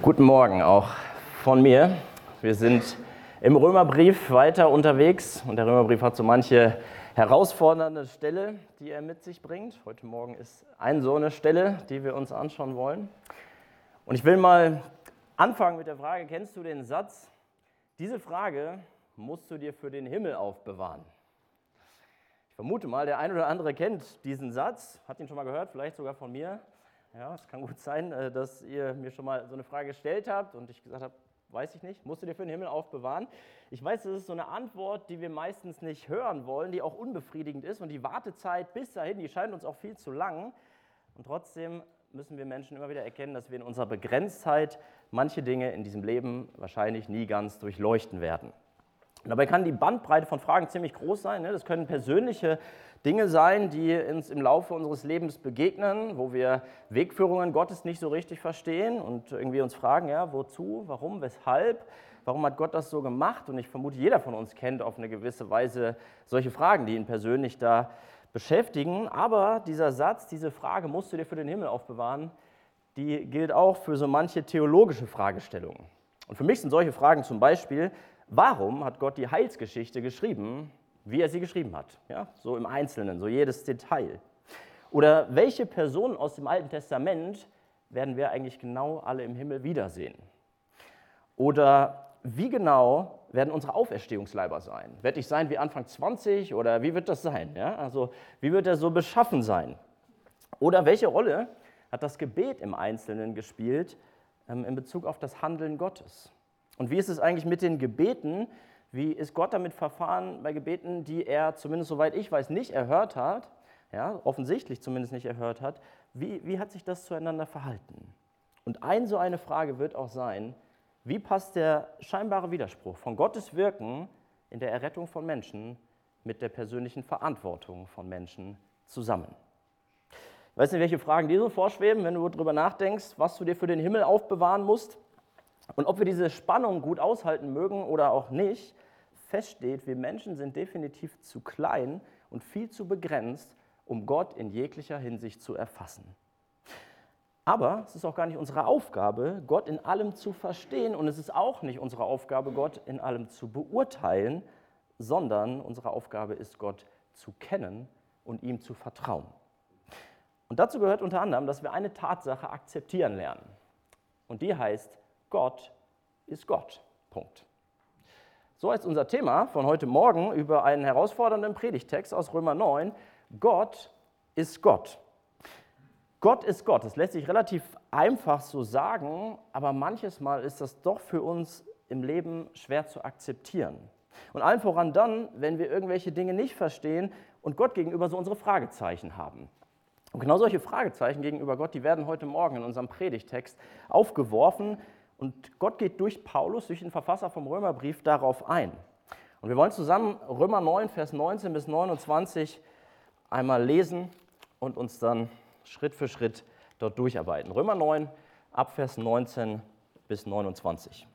Guten Morgen auch von mir. Wir sind im Römerbrief weiter unterwegs und der Römerbrief hat so manche herausfordernde Stelle, die er mit sich bringt. Heute Morgen ist so eine Stelle, die wir uns anschauen wollen. Und ich will mal anfangen mit der Frage, kennst du den Satz, diese Frage musst du dir für den Himmel aufbewahren? Ich vermute mal, der eine oder andere kennt diesen Satz, hat ihn schon mal gehört, vielleicht sogar von mir. Ja, es kann gut sein, dass ihr mir schon mal so eine Frage gestellt habt und ich gesagt habe, weiß ich nicht, musst du dir für den Himmel aufbewahren? Ich weiß, das ist so eine Antwort, die wir meistens nicht hören wollen, die auch unbefriedigend ist und die Wartezeit bis dahin, die scheint uns auch viel zu lang. Und trotzdem müssen wir Menschen immer wieder erkennen, dass wir in unserer Begrenztheit manche Dinge in diesem Leben wahrscheinlich nie ganz durchleuchten werden. Und dabei kann die Bandbreite von Fragen ziemlich groß sein. Das können persönliche Dinge sein, die uns im Laufe unseres Lebens begegnen, wo wir Wegführungen Gottes nicht so richtig verstehen und irgendwie uns fragen, ja, wozu, warum, weshalb, warum hat Gott das so gemacht? Und ich vermute, jeder von uns kennt auf eine gewisse Weise solche Fragen, die ihn persönlich da beschäftigen. Aber dieser Satz, diese Frage, musst du dir für den Himmel aufbewahren, die gilt auch für so manche theologische Fragestellungen. Und für mich sind solche Fragen zum Beispiel, warum hat Gott die Heilsgeschichte geschrieben, wie er sie geschrieben hat? Ja, so im Einzelnen, so jedes Detail. Oder welche Personen aus dem Alten Testament werden wir eigentlich genau alle im Himmel wiedersehen? Oder wie genau werden unsere Auferstehungsleiber sein? Werde ich sein wie Anfang 20 oder wie wird das sein? Ja, also wie wird er so beschaffen sein? Oder welche Rolle hat das Gebet im Einzelnen gespielt in Bezug auf das Handeln Gottes? Und wie ist es eigentlich mit den Gebeten? Wie ist Gott damit verfahren bei Gebeten, die er, zumindest soweit ich weiß, nicht erhört hat, ja, offensichtlich zumindest nicht erhört hat? Wie hat sich das zueinander verhalten? Und so eine Frage wird auch sein, wie passt der scheinbare Widerspruch von Gottes Wirken in der Errettung von Menschen mit der persönlichen Verantwortung von Menschen zusammen? Ich weiß nicht, welche Fragen dir so vorschweben, wenn du darüber nachdenkst, was du dir für den Himmel aufbewahren musst. Und ob wir diese Spannung gut aushalten mögen oder auch nicht, feststeht, wir Menschen sind definitiv zu klein und viel zu begrenzt, um Gott in jeglicher Hinsicht zu erfassen. Aber es ist auch gar nicht unsere Aufgabe, Gott in allem zu verstehen und es ist auch nicht unsere Aufgabe, Gott in allem zu beurteilen, sondern unsere Aufgabe ist, Gott zu kennen und ihm zu vertrauen. Und dazu gehört unter anderem, dass wir eine Tatsache akzeptieren lernen. Und die heißt, Gott ist Gott. Punkt. So heißt unser Thema von heute Morgen über einen herausfordernden Predigtext aus Römer 9. Gott ist Gott. Gott ist Gott. Das lässt sich relativ einfach so sagen, aber manches Mal ist das doch für uns im Leben schwer zu akzeptieren. Und allen voran dann, wenn wir irgendwelche Dinge nicht verstehen und Gott gegenüber so unsere Fragezeichen haben. Und genau solche Fragezeichen gegenüber Gott, die werden heute Morgen in unserem Predigtext aufgeworfen. Und Gott geht durch Paulus, durch den Verfasser vom Römerbrief, darauf ein. Und wir wollen zusammen Römer 9, Vers 19 bis 29 einmal lesen und uns dann Schritt für Schritt dort durcharbeiten. Römer 9, ab Vers 19 bis 29.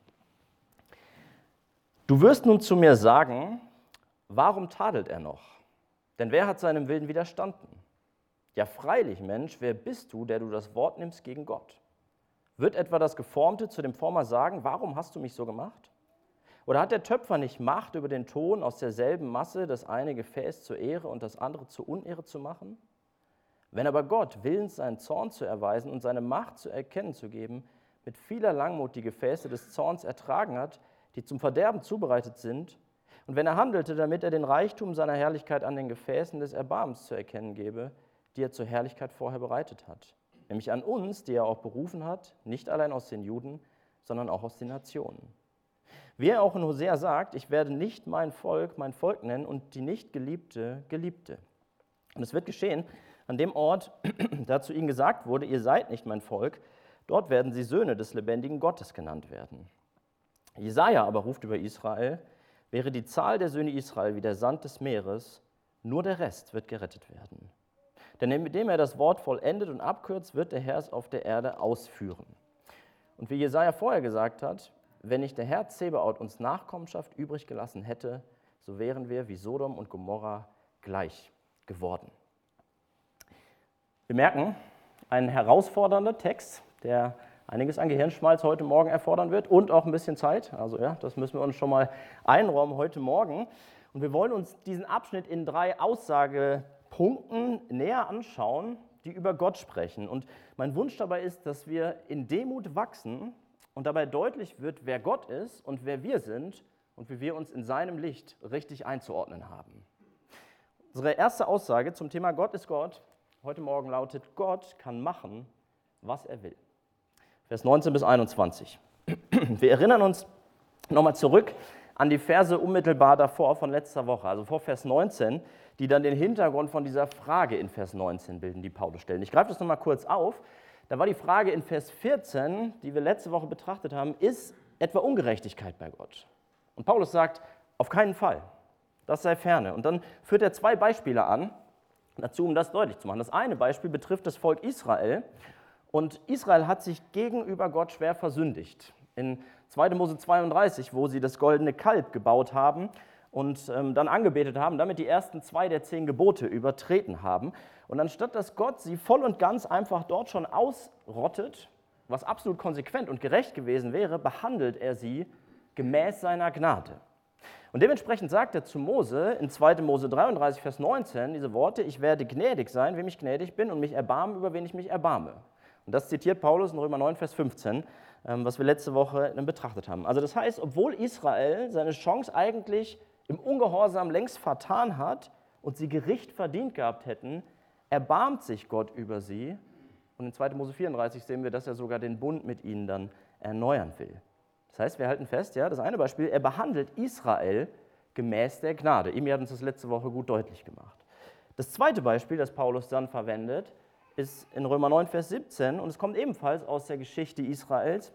Du wirst nun zu mir sagen, warum tadelt er noch? Denn wer hat seinem Willen widerstanden? Ja freilich, Mensch, wer bist du, der du das Wort nimmst gegen Gott? Wird etwa das Geformte zu dem Former sagen, warum hast du mich so gemacht? Oder hat der Töpfer nicht Macht über den Ton aus derselben Masse, das eine Gefäß zur Ehre und das andere zur Unehre zu machen? Wenn aber Gott willens seinen Zorn zu erweisen und seine Macht zu erkennen zu geben, mit vieler Langmut die Gefäße des Zorns ertragen hat, die zum Verderben zubereitet sind, und wenn er handelte, damit er den Reichtum seiner Herrlichkeit an den Gefäßen des Erbarmens zu erkennen gebe, die er zur Herrlichkeit vorher bereitet hat, nämlich an uns, die er auch berufen hat, nicht allein aus den Juden, sondern auch aus den Nationen. Wie er auch in Hosea sagt, ich werde nicht mein Volk nennen und die nicht Geliebte, Geliebte. Und es wird geschehen, an dem Ort, da zu ihnen gesagt wurde, ihr seid nicht mein Volk, dort werden sie Söhne des lebendigen Gottes genannt werden. Jesaja aber ruft über Israel, wäre die Zahl der Söhne Israel wie der Sand des Meeres, nur der Rest wird gerettet werden. Denn indem er das Wort vollendet und abkürzt, wird der Herr es auf der Erde ausführen. Und wie Jesaja vorher gesagt hat, wenn nicht der Herr Zebaoth uns Nachkommenschaft übrig gelassen hätte, so wären wir wie Sodom und Gomorra gleich geworden. Wir merken, ein herausfordernder Text, der einiges an Gehirnschmalz heute Morgen erfordern wird und auch ein bisschen Zeit. Also ja, das müssen wir uns schon mal einräumen heute Morgen. Und wir wollen uns diesen Abschnitt in 3 Aussagepunkten näher anschauen, die über Gott sprechen. Und mein Wunsch dabei ist, dass wir in Demut wachsen und dabei deutlich wird, wer Gott ist und wer wir sind und wie wir uns in seinem Licht richtig einzuordnen haben. Unsere erste Aussage zum Thema Gott ist Gott heute Morgen lautet: Gott kann machen, was er will. Vers 19 bis 21. Wir erinnern uns nochmal zurück an die Verse unmittelbar davor von letzter Woche, also vor Vers 19, die dann den Hintergrund von dieser Frage in Vers 19 bilden, die Paulus stellt. Ich greife das nochmal kurz auf. Da war die Frage in Vers 14, die wir letzte Woche betrachtet haben: Ist etwa Ungerechtigkeit bei Gott? Und Paulus sagt, auf keinen Fall, das sei ferne. Und dann führt er 2 Beispiele an, dazu, um das deutlich zu machen. Das eine Beispiel betrifft das Volk Israel. Und Israel hat sich gegenüber Gott schwer versündigt. In 2. Mose 32, wo sie das goldene Kalb gebaut haben und dann angebetet haben, damit die ersten 2 der 10 Gebote übertreten haben. Und anstatt dass Gott sie voll und ganz einfach dort schon ausrottet, was absolut konsequent und gerecht gewesen wäre, behandelt er sie gemäß seiner Gnade. Und dementsprechend sagt er zu Mose in 2. Mose 33, Vers 19 diese Worte: Ich werde gnädig sein, wem ich gnädig bin, und mich erbarmen, über wen ich mich erbarme. Und das zitiert Paulus in Römer 9, Vers 15, was wir letzte Woche betrachtet haben. Also das heißt, obwohl Israel seine Chance eigentlich im Ungehorsam längst vertan hat und sie Gericht verdient gehabt hätten, erbarmt sich Gott über sie. Und in 2. Mose 34 sehen wir, dass er sogar den Bund mit ihnen dann erneuern will. Das heißt, wir halten fest, ja, das eine Beispiel: Er behandelt Israel gemäß der Gnade. Imi hat uns das letzte Woche gut deutlich gemacht. Das zweite Beispiel, das Paulus dann verwendet, ist in Römer 9, Vers 17, und es kommt ebenfalls aus der Geschichte Israels.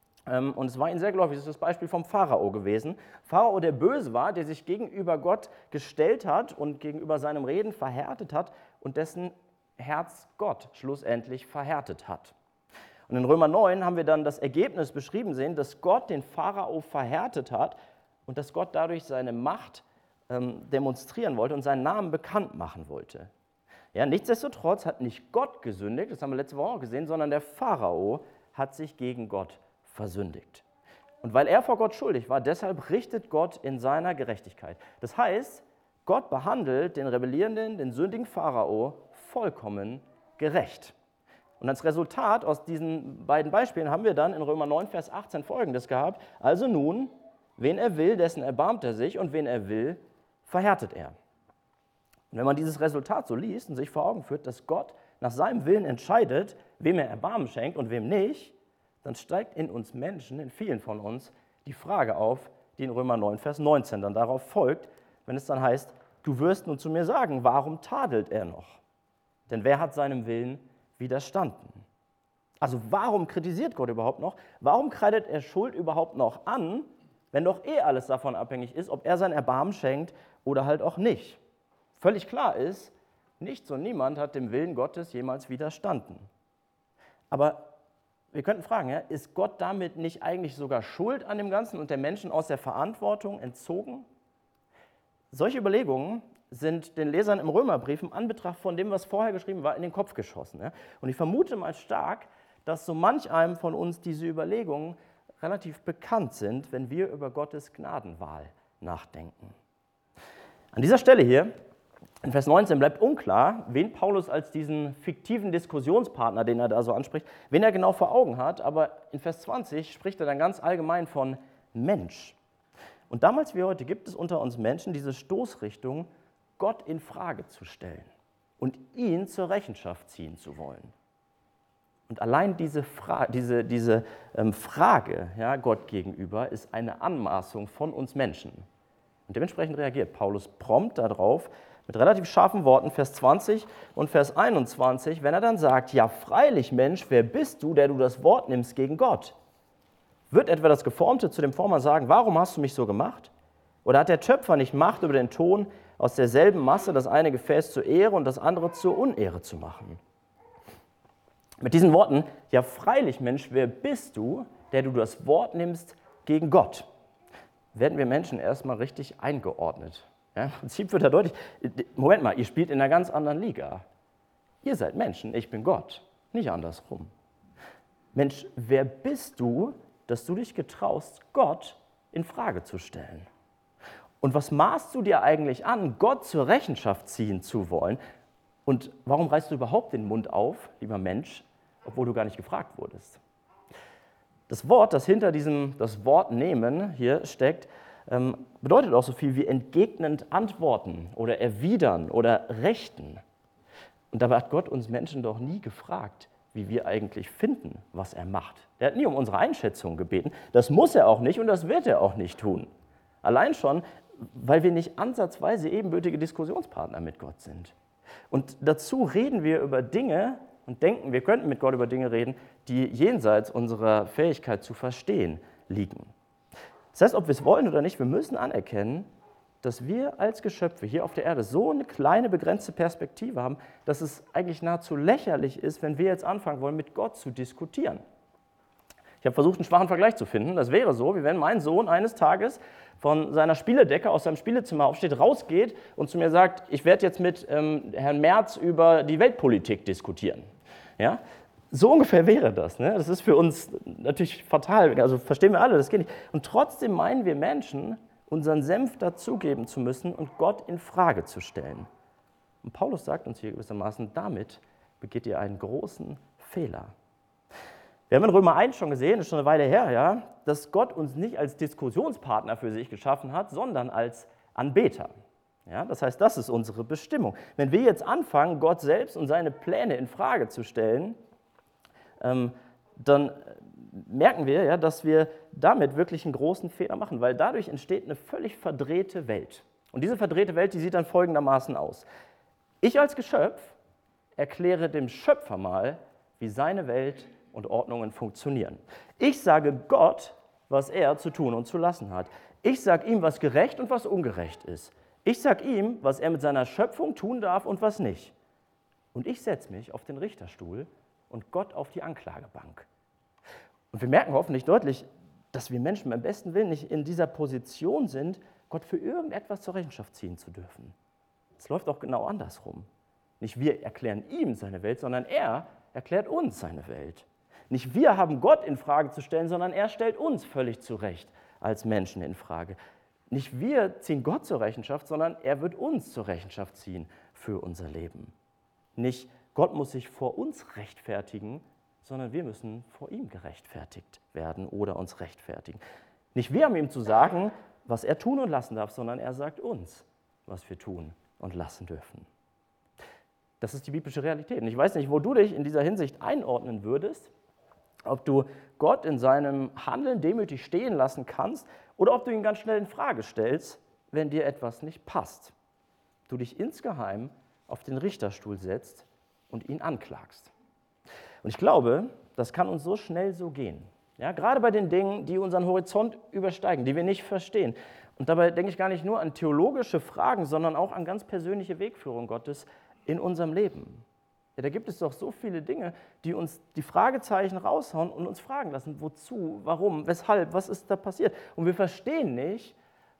Und es war ihnen sehr geläufig, es ist das Beispiel vom Pharao gewesen. Pharao, der böse war, der sich gegenüber Gott gestellt hat und gegenüber seinem Reden verhärtet hat und dessen Herz Gott schlussendlich verhärtet hat. Und in Römer 9 haben wir dann das Ergebnis beschrieben sehen, dass Gott den Pharao verhärtet hat und dass Gott dadurch seine Macht demonstrieren wollte und seinen Namen bekannt machen wollte. Ja, nichtsdestotrotz hat nicht Gott gesündigt, das haben wir letzte Woche auch gesehen, sondern der Pharao hat sich gegen Gott versündigt. Und weil er vor Gott schuldig war, deshalb richtet Gott in seiner Gerechtigkeit. Das heißt, Gott behandelt den rebellierenden, den sündigen Pharao vollkommen gerecht. Und als Resultat aus diesen beiden Beispielen haben wir dann in Römer 9, Vers 18 Folgendes gehabt: Also nun, wen er will, dessen erbarmt er sich, und wen er will, verhärtet er. Und wenn man dieses Resultat so liest und sich vor Augen führt, dass Gott nach seinem Willen entscheidet, wem er Erbarmen schenkt und wem nicht, dann steigt in uns Menschen, in vielen von uns, die Frage auf, die in Römer 9, Vers 19 dann darauf folgt, wenn es dann heißt: Du wirst nun zu mir sagen, warum tadelt er noch? Denn wer hat seinem Willen widerstanden? Also warum kritisiert Gott überhaupt noch? Warum kreidet er Schuld überhaupt noch an, wenn doch alles davon abhängig ist, ob er sein Erbarmen schenkt oder halt auch nicht? Völlig klar ist, nichts und niemand hat dem Willen Gottes jemals widerstanden. Aber wir könnten fragen, ja, ist Gott damit nicht eigentlich sogar schuld an dem Ganzen und der Menschen aus der Verantwortung entzogen? Solche Überlegungen sind den Lesern im Römerbrief im Anbetracht von dem, was vorher geschrieben war, in den Kopf geschossen. Ja? Und ich vermute mal stark, dass so manch einem von uns diese Überlegungen relativ bekannt sind, wenn wir über Gottes Gnadenwahl nachdenken. An dieser Stelle hier, in Vers 19, bleibt unklar, wen Paulus als diesen fiktiven Diskussionspartner, den er da so anspricht, wen er genau vor Augen hat, aber in Vers 20 spricht er dann ganz allgemein von Mensch. Und damals wie heute gibt es unter uns Menschen diese Stoßrichtung, Gott in Frage zu stellen und ihn zur Rechenschaft ziehen zu wollen. Und allein diese Frage ja, Gott gegenüber ist eine Anmaßung von uns Menschen. Und dementsprechend reagiert Paulus prompt darauf mit relativ scharfen Worten, Vers 20 und Vers 21, wenn er dann sagt: Ja, freilich, Mensch, wer bist du, der du das Wort nimmst gegen Gott? Wird etwa das Geformte zu dem Former sagen: Warum hast du mich so gemacht? Oder hat der Töpfer nicht Macht über den Ton, aus derselben Masse das eine Gefäß zur Ehre und das andere zur Unehre zu machen? Mit diesen Worten: Ja, freilich, Mensch, wer bist du, der du das Wort nimmst gegen Gott? Werden wir Menschen erstmal richtig eingeordnet. Ja, im Prinzip wird da deutlich: Moment mal, ihr spielt in einer ganz anderen Liga. Ihr seid Menschen, ich bin Gott, nicht andersrum. Mensch, wer bist du, dass du dich getraust, Gott in Frage zu stellen? Und was maßt du dir eigentlich an, Gott zur Rechenschaft ziehen zu wollen? Und warum reißt du überhaupt den Mund auf, lieber Mensch, obwohl du gar nicht gefragt wurdest? Das Wort, das hinter das Wort nehmen hier steckt, bedeutet auch so viel wie entgegnend antworten oder erwidern oder rechten. Und dabei hat Gott uns Menschen doch nie gefragt, wie wir eigentlich finden, was er macht. Er hat nie um unsere Einschätzung gebeten. Das muss er auch nicht und das wird er auch nicht tun. Allein schon, weil wir nicht ansatzweise ebenbürtige Diskussionspartner mit Gott sind. Und dazu reden wir über Dinge und denken, wir könnten mit Gott über Dinge reden, die jenseits unserer Fähigkeit zu verstehen liegen. Das heißt, ob wir es wollen oder nicht, wir müssen anerkennen, dass wir als Geschöpfe hier auf der Erde so eine kleine, begrenzte Perspektive haben, dass es eigentlich nahezu lächerlich ist, wenn wir jetzt anfangen wollen, mit Gott zu diskutieren. Ich habe versucht, einen schwachen Vergleich zu finden. Das wäre so, wie wenn mein Sohn eines Tages von seiner Spieledecke aus seinem Spielezimmer aufsteht, rausgeht und zu mir sagt, ich werde jetzt mit Herrn Merz über die Weltpolitik diskutieren. Ja? So ungefähr wäre das. Ne? Das ist für uns natürlich fatal, also verstehen wir alle, das geht nicht. Und trotzdem meinen wir Menschen, unseren Senf dazugeben zu müssen und Gott in Frage zu stellen. Und Paulus sagt uns hier gewissermaßen, damit begeht ihr einen großen Fehler. Wir haben in Römer 1 schon gesehen, das ist schon eine Weile her, ja, dass Gott uns nicht als Diskussionspartner für sich geschaffen hat, sondern als Anbeter. Ja, das heißt, das ist unsere Bestimmung. Wenn wir jetzt anfangen, Gott selbst und seine Pläne in Frage zu stellen, dann merken wir, ja, dass wir damit wirklich einen großen Fehler machen, weil dadurch entsteht eine völlig verdrehte Welt. Und diese verdrehte Welt, die sieht dann folgendermaßen aus. Ich als Geschöpf erkläre dem Schöpfer mal, wie seine Welt und Ordnungen funktionieren. Ich sage Gott, was er zu tun und zu lassen hat. Ich sage ihm, was gerecht und was ungerecht ist. Ich sage ihm, was er mit seiner Schöpfung tun darf und was nicht. Und ich setze mich auf den Richterstuhl und Gott auf die Anklagebank. Und wir merken hoffentlich deutlich, dass wir Menschen beim besten Willen nicht in dieser Position sind, Gott für irgendetwas zur Rechenschaft ziehen zu dürfen. Es läuft auch genau andersrum. Nicht wir erklären ihm seine Welt, sondern er erklärt uns seine Welt. Nicht wir haben Gott in Frage zu stellen, sondern er stellt uns völlig zurecht als Menschen in Frage. Nicht wir ziehen Gott zur Rechenschaft, sondern er wird uns zur Rechenschaft ziehen für unser Leben. Nicht Gott muss sich vor uns rechtfertigen, sondern wir müssen vor ihm gerechtfertigt werden oder uns rechtfertigen. Nicht wir haben ihm zu sagen, was er tun und lassen darf, sondern er sagt uns, was wir tun und lassen dürfen. Das ist die biblische Realität. Und ich weiß nicht, wo du dich in dieser Hinsicht einordnen würdest, ob du Gott in seinem Handeln demütig stehen lassen kannst oder ob du ihn ganz schnell in Frage stellst, wenn dir etwas nicht passt. Du dich insgeheim auf den Richterstuhl setzt und ihn anklagst. Und ich glaube, das kann uns so schnell so gehen. Ja, gerade bei den Dingen, die unseren Horizont übersteigen, die wir nicht verstehen. Und dabei denke ich gar nicht nur an theologische Fragen, sondern auch an ganz persönliche Wegführung Gottes in unserem Leben. Ja, da gibt es doch so viele Dinge, die uns die Fragezeichen raushauen und uns fragen lassen, wozu, warum, weshalb, was ist da passiert? Und wir verstehen nicht,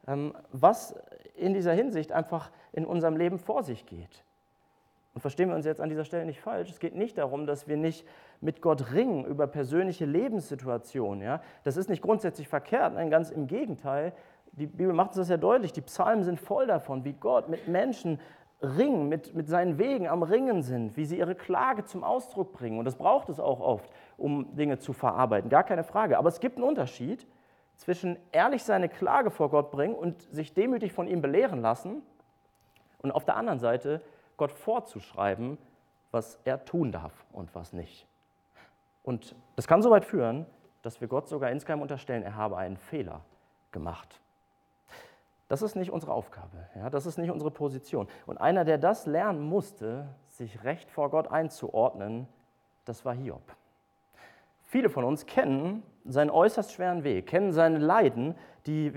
was in dieser Hinsicht einfach in unserem Leben vor sich geht. Und verstehen wir uns jetzt an dieser Stelle nicht falsch, es geht nicht darum, dass wir nicht mit Gott ringen über persönliche Lebenssituationen. Ja? Das ist nicht grundsätzlich verkehrt, nein, ganz im Gegenteil. Die Bibel macht uns das ja deutlich, die Psalmen sind voll davon, wie Gott mit Menschen ringen, mit seinen Wegen am Ringen sind, wie sie ihre Klage zum Ausdruck bringen. Und das braucht es auch oft, um Dinge zu verarbeiten, gar keine Frage. Aber es gibt einen Unterschied zwischen ehrlich seine Klage vor Gott bringen und sich demütig von ihm belehren lassen und auf der anderen Seite Gott vorzuschreiben, was er tun darf und was nicht. Und das kann so weit führen, dass wir Gott sogar insgeheim unterstellen, er habe einen Fehler gemacht. Das ist nicht unsere Aufgabe, ja, das ist nicht unsere Position. Und einer, der das lernen musste, sich recht vor Gott einzuordnen, das war Hiob. Viele von uns kennen seinen äußerst schweren Weg, kennen seine Leiden, die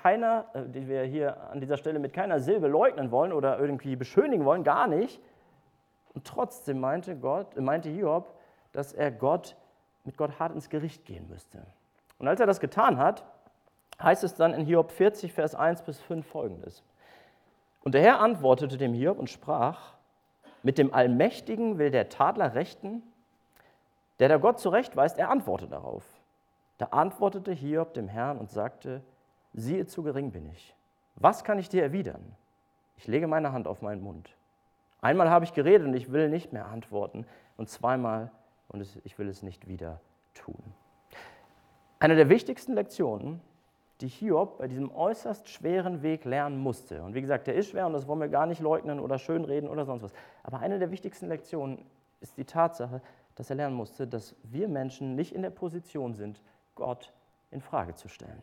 wir hier an dieser Stelle mit keiner Silbe leugnen wollen oder irgendwie beschönigen wollen, gar nicht. Und trotzdem meinte Hiob, dass er mit Gott hart ins Gericht gehen müsste. Und als er das getan hat, heißt es dann in Hiob 40, Vers 1 bis 5 folgendes. Und der Herr antwortete dem Hiob und sprach, mit dem Allmächtigen will der Tadler rechten, der da Gott zurechtweist, er antwortet darauf. Da antwortete Hiob dem Herrn und sagte, siehe, zu gering bin ich. Was kann ich dir erwidern? Ich lege meine Hand auf meinen Mund. Einmal habe ich geredet und ich will nicht mehr antworten und zweimal und ich will es nicht wieder tun. Eine der wichtigsten Lektionen, die Hiob bei diesem äußerst schweren Weg lernen musste. Und wie gesagt, der ist schwer und das wollen wir gar nicht leugnen oder schönreden oder sonst was. Aber eine der wichtigsten Lektionen ist die Tatsache, dass er lernen musste, dass wir Menschen nicht in der Position sind, Gott in Frage zu stellen.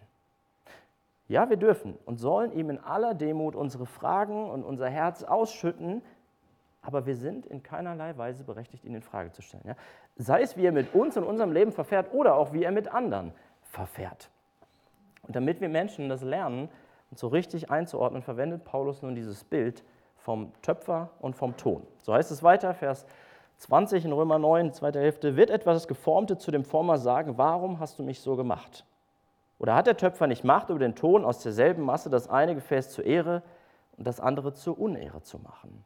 Ja, wir dürfen und sollen ihm in aller Demut unsere Fragen und unser Herz ausschütten, aber wir sind in keinerlei Weise berechtigt, ihn in Frage zu stellen. Ja? Sei es, wie er mit uns in unserem Leben verfährt oder auch, wie er mit anderen verfährt. Und damit wir Menschen das lernen und so richtig einzuordnen, verwendet Paulus nun dieses Bild vom Töpfer und vom Ton. So heißt es weiter, Vers 20 in Römer 9, zweite Hälfte, wird etwas das Geformte zu dem Former sagen, warum hast du mich so gemacht? Oder hat der Töpfer nicht Macht über den Ton, aus derselben Masse das eine Gefäß zur Ehre und das andere zur Unehre zu machen?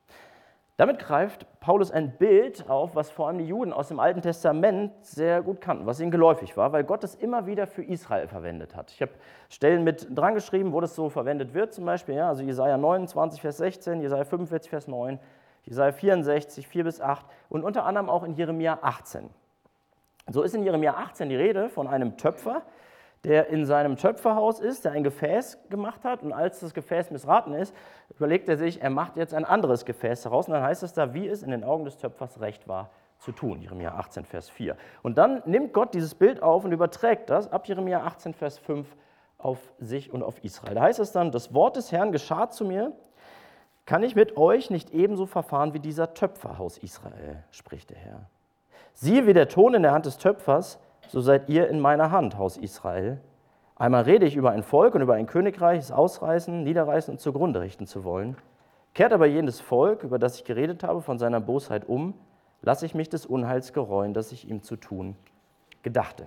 Damit greift Paulus ein Bild auf, was vor allem die Juden aus dem Alten Testament sehr gut kannten, was ihnen geläufig war, weil Gott es immer wieder für Israel verwendet hat. Ich habe Stellen mit dran geschrieben, wo das so verwendet wird, zum Beispiel, ja, also Jesaja 29, Vers 16, Jesaja 45, Vers 9, Jesaja 64, 4 bis 8 und unter anderem auch in Jeremia 18. So ist in Jeremia 18 die Rede von einem Töpfer, der in seinem Töpferhaus ist, der ein Gefäß gemacht hat und als das Gefäß missraten ist, überlegt er sich, er macht jetzt ein anderes Gefäß daraus und dann heißt es da, wie es in den Augen des Töpfers recht war zu tun, Jeremia 18, Vers 4. Und dann nimmt Gott dieses Bild auf und überträgt das ab Jeremia 18, Vers 5 auf sich und auf Israel. Da heißt es dann, das Wort des Herrn geschah zu mir, kann ich mit euch nicht ebenso verfahren wie dieser Töpfer, Haus Israel, spricht der Herr. Siehe, wie der Ton in der Hand des Töpfers, so seid ihr in meiner Hand, Haus Israel. Einmal rede ich über ein Volk und über ein Königreich, es ausreißen, niederreißen und zugrunde richten zu wollen. Kehrt aber jenes Volk, über das ich geredet habe, von seiner Bosheit um, lasse ich mich des Unheils gereuen, das ich ihm zu tun gedachte.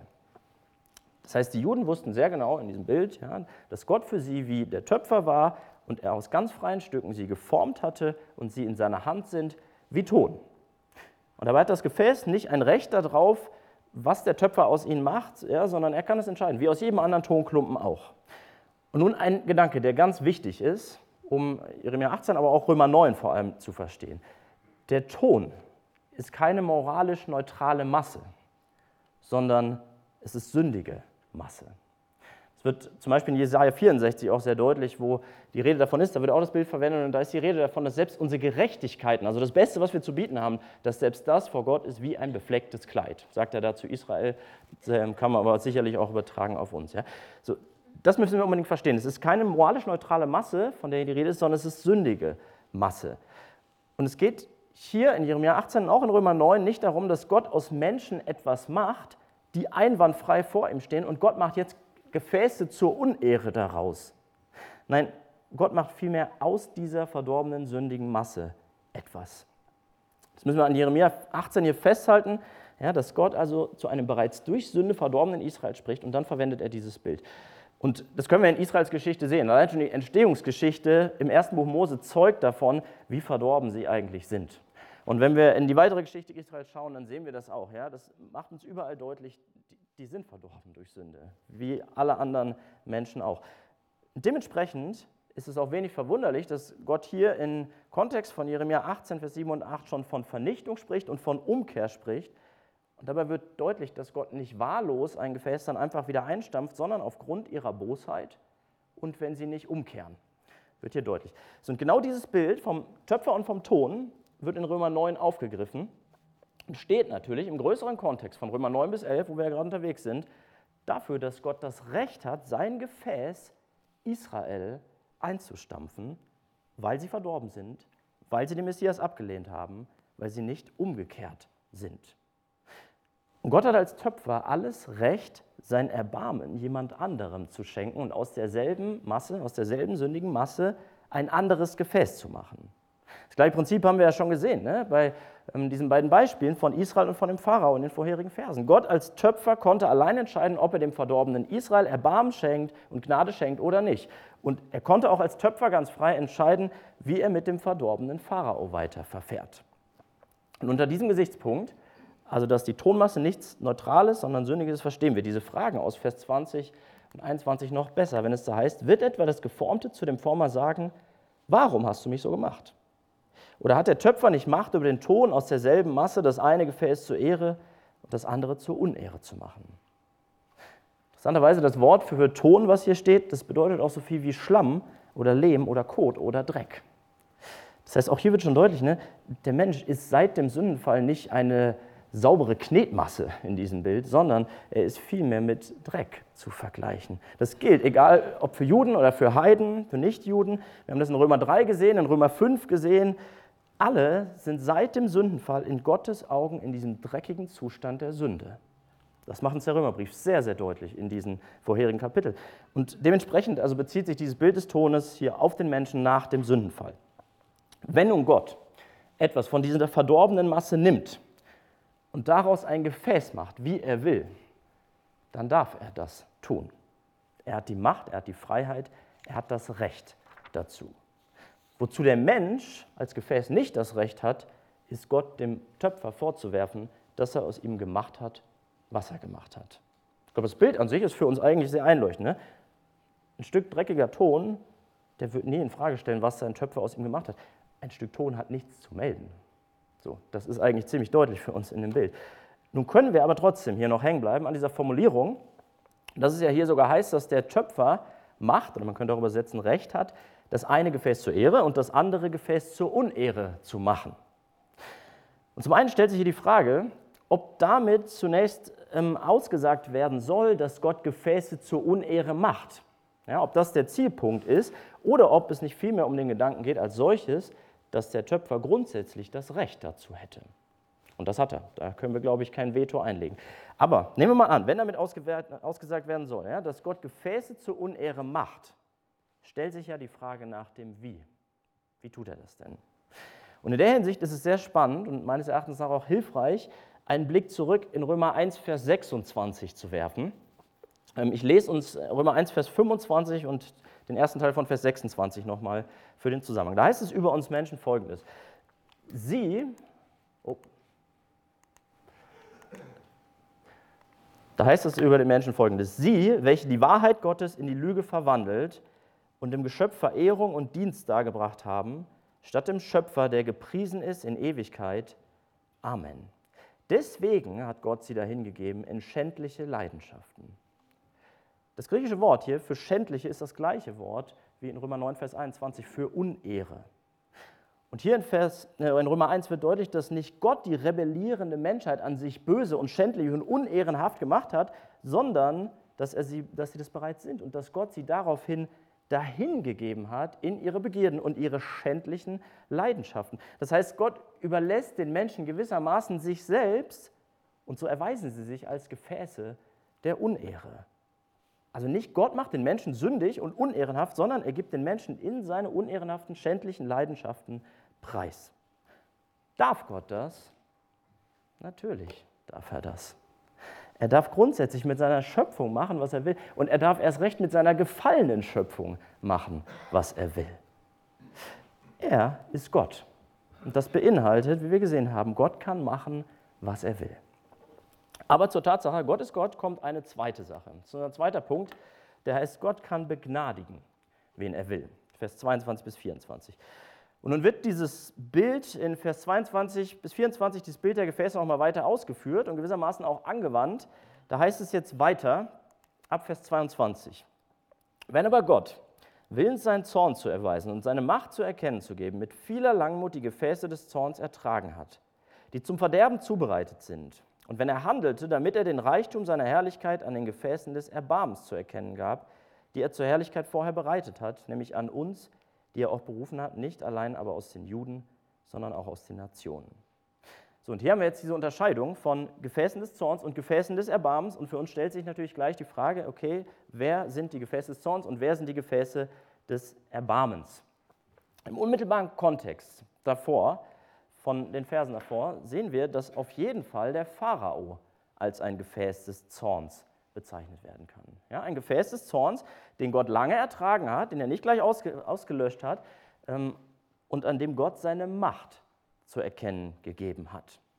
Das heißt, die Juden wussten sehr genau in diesem Bild, ja, dass Gott für sie wie der Töpfer war und er aus ganz freien Stücken sie geformt hatte und sie in seiner Hand sind wie Ton. Und dabei hat das Gefäß nicht ein Recht darauf, was der Töpfer aus ihnen macht, ja, sondern er kann es entscheiden, wie aus jedem anderen Tonklumpen auch. Und nun ein Gedanke, der ganz wichtig ist, um Jeremia 18, aber auch Römer 9 vor allem zu verstehen. Der Ton ist keine moralisch neutrale Masse, sondern es ist sündige Masse. Es wird zum Beispiel in Jesaja 64 auch sehr deutlich, wo die Rede davon ist, da wird auch das Bild verwendet und da ist die Rede davon, dass selbst unsere Gerechtigkeiten, also das Beste, was wir zu bieten haben, dass selbst das vor Gott ist wie ein beflecktes Kleid, sagt er da zu Israel, kann man aber sicherlich auch übertragen auf uns. Ja. So, das müssen wir unbedingt verstehen. Es ist keine moralisch neutrale Masse, von der die Rede ist, sondern es ist sündige Masse. Und es geht hier in Jeremia 18 und auch in Römer 9 nicht darum, dass Gott aus Menschen etwas macht, die einwandfrei vor ihm stehen und Gott macht jetzt Gefäße zur Unehre daraus. Nein, Gott macht vielmehr aus dieser verdorbenen, sündigen Masse etwas. Das müssen wir an Jeremia 18 hier festhalten, ja, dass Gott also zu einem bereits durch Sünde verdorbenen Israel spricht und dann verwendet er dieses Bild. Und das können wir in Israels Geschichte sehen. Allein schon die Entstehungsgeschichte im ersten Buch Mose zeugt davon, wie verdorben sie eigentlich sind. Und wenn wir in die weitere Geschichte Israels schauen, dann sehen wir das auch. Ja? Das macht uns überall deutlich, die sind verdorben durch Sünde, wie alle anderen Menschen auch. Dementsprechend ist es auch wenig verwunderlich, dass Gott hier im Kontext von Jeremia 18, Vers 7 und 8 schon von Vernichtung spricht und von Umkehr spricht. Und dabei wird deutlich, dass Gott nicht wahllos ein Gefäß dann einfach wieder einstampft, sondern aufgrund ihrer Bosheit und wenn sie nicht umkehren. Wird hier deutlich. So, und genau dieses Bild vom Töpfer und vom Ton wird in Römer 9 aufgegriffen. Steht natürlich im größeren Kontext von Römer 9 bis 11, wo wir ja gerade unterwegs sind, dafür, dass Gott das Recht hat, sein Gefäß Israel einzustampfen, weil sie verdorben sind, weil sie den Messias abgelehnt haben, weil sie nicht umgekehrt sind. Und Gott hat als Töpfer alles Recht, sein Erbarmen jemand anderem zu schenken und aus derselben Masse, aus derselben sündigen Masse ein anderes Gefäß zu machen. Das gleiche Prinzip haben wir ja schon gesehen, ne? Bei diesen beiden Beispielen von Israel und von dem Pharao in den vorherigen Versen. Gott als Töpfer konnte allein entscheiden, ob er dem verdorbenen Israel Erbarmen schenkt und Gnade schenkt oder nicht. Und er konnte auch als Töpfer ganz frei entscheiden, wie er mit dem verdorbenen Pharao weiter verfährt. Und unter diesem Gesichtspunkt Also, dass die Tonmasse nichts Neutrales, sondern Sündiges ist, verstehen wir. Diese Fragen aus Vers 20 und 21 noch besser, wenn es da heißt, wird etwa das Geformte zu dem Former sagen, warum hast du mich so gemacht? Oder hat der Töpfer nicht Macht über den Ton aus derselben Masse, das eine Gefäß zur Ehre und das andere zur Unehre zu machen? Interessanterweise das Wort für Ton, was hier steht, das bedeutet auch so viel wie Schlamm oder Lehm oder Kot oder Dreck. Das heißt, auch hier wird schon deutlich, ne, der Mensch ist seit dem Sündenfall nicht eine saubere Knetmasse in diesem Bild, sondern er ist vielmehr mit Dreck zu vergleichen. Das gilt, egal ob für Juden oder für Heiden, für Nichtjuden. Wir haben das in Römer 3 gesehen, in Römer 5 gesehen. Alle sind seit dem Sündenfall in Gottes Augen in diesem dreckigen Zustand der Sünde. Das macht uns der Römerbrief sehr, sehr deutlich in diesen vorherigen Kapiteln. Und dementsprechend also bezieht sich dieses Bild des Tones hier auf den Menschen nach dem Sündenfall. Wenn nun Gott etwas von dieser verdorbenen Masse nimmt und daraus ein Gefäß macht, wie er will, dann darf er das tun. Er hat die Macht, er hat die Freiheit, er hat das Recht dazu. Wozu der Mensch als Gefäß nicht das Recht hat, ist Gott dem Töpfer vorzuwerfen, dass er aus ihm gemacht hat, was er gemacht hat. Ich glaube, das Bild an sich ist für uns eigentlich sehr einleuchtend. Ne? Ein Stück dreckiger Ton, der wird nie in Frage stellen, was sein Töpfer aus ihm gemacht hat. Ein Stück Ton hat nichts zu melden. So, das ist eigentlich ziemlich deutlich für uns in dem Bild. Nun können wir aber trotzdem hier noch hängen bleiben an dieser Formulierung, dass es ja hier sogar heißt, dass der Töpfer Macht, oder man könnte auch übersetzen, Recht hat, das eine Gefäß zur Ehre und das andere Gefäß zur Unehre zu machen. Und zum einen stellt sich hier die Frage, ob damit zunächst ausgesagt werden soll, dass Gott Gefäße zur Unehre macht. Ja, ob das der Zielpunkt ist oder ob es nicht vielmehr um den Gedanken geht als solches, dass der Töpfer grundsätzlich das Recht dazu hätte. Und das hat er. Da können wir, glaube ich, kein Veto einlegen. Aber nehmen wir mal an, wenn damit ausgesagt werden soll, ja, dass Gott Gefäße zur Unehre macht, stellt sich ja die Frage nach dem Wie. Wie tut er das denn? Und in der Hinsicht ist es sehr spannend und meines Erachtens auch hilfreich, einen Blick zurück in Römer 1, Vers 26 zu werfen. Ich lese uns Römer 1, Vers 25 und den ersten Teil von Vers 26 nochmal für den Zusammenhang. Da heißt es über uns Menschen Folgendes. Da heißt es über den Menschen Folgendes. Sie, welche die Wahrheit Gottes in die Lüge verwandelt und dem Geschöpf Verehrung und Dienst dargebracht haben, statt dem Schöpfer, der gepriesen ist in Ewigkeit. Amen. Deswegen hat Gott sie dahingegeben in schändliche Leidenschaften. Das griechische Wort hier für schändliche ist das gleiche Wort wie in Römer 9, Vers 21 für Unehre. Und hier in Römer 1 wird deutlich, dass nicht Gott die rebellierende Menschheit an sich böse und schändlich und unehrenhaft gemacht hat, sondern dass sie das bereits sind und dass Gott sie daraufhin dahingegeben hat in ihre Begierden und ihre schändlichen Leidenschaften. Das heißt, Gott überlässt den Menschen gewissermaßen sich selbst und so erweisen sie sich als Gefäße der Unehre. Also nicht Gott macht den Menschen sündig und unehrenhaft, sondern er gibt den Menschen in seine unehrenhaften, schändlichen Leidenschaften preis. Darf Gott das? Natürlich darf er das. Er darf grundsätzlich mit seiner Schöpfung machen, was er will. Und er darf erst recht mit seiner gefallenen Schöpfung machen, was er will. Er ist Gott. Und das beinhaltet, wie wir gesehen haben, Gott kann machen, was er will. Aber zur Tatsache, Gott ist Gott, kommt eine zweite Sache. Das ist ein zweiter Punkt, der heißt, Gott kann begnadigen, wen er will. Vers 22 bis 24. Und nun wird dieses Bild in Vers 22 bis 24, dieses Bild der Gefäße noch mal weiter ausgeführt und gewissermaßen auch angewandt. Da heißt es jetzt weiter, ab Vers 22. Wenn aber Gott willens seinen Zorn zu erweisen und seine Macht zu erkennen zu geben, mit vieler Langmut die Gefäße des Zorns ertragen hat, die zum Verderben zubereitet sind, und wenn er handelte, damit er den Reichtum seiner Herrlichkeit an den Gefäßen des Erbarmens zu erkennen gab, die er zur Herrlichkeit vorher bereitet hat, nämlich an uns, die er auch berufen hat, nicht allein aber aus den Juden, sondern auch aus den Nationen. So, und hier haben wir jetzt diese Unterscheidung von Gefäßen des Zorns und Gefäßen des Erbarmens. Und für uns stellt sich natürlich gleich die Frage, okay, wer sind die Gefäße des Zorns und wer sind die Gefäße des Erbarmens? Im unmittelbaren Kontext davor, von den Versen davor, sehen wir, dass auf jeden Fall der Pharao als ein Gefäß des Zorns bezeichnet werden kann. Ja, ein Gefäß des Zorns, den Gott lange ertragen hat, den er nicht gleich ausgelöscht hat und an dem Gott seine Macht zu erkennen gegeben hat.